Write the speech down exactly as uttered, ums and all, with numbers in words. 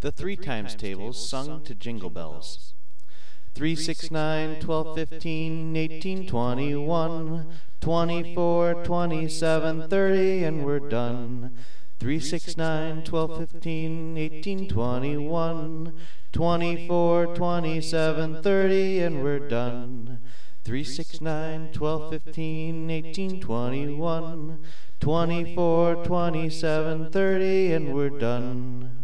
The three times tables sung to jingle bells. Three, six, nine, twelve, fifteen, eighteen, twenty-one, twenty-four, twenty-seven, thirty, and we're done. Three, six, nine, twelve, fifteen, eighteen, twenty-one, twenty-four, twenty-seven, thirty, and we're done. Three, six, nine, twelve, fifteen, eighteen, twenty-one, twenty-four, twenty-seven, thirty, and we're done.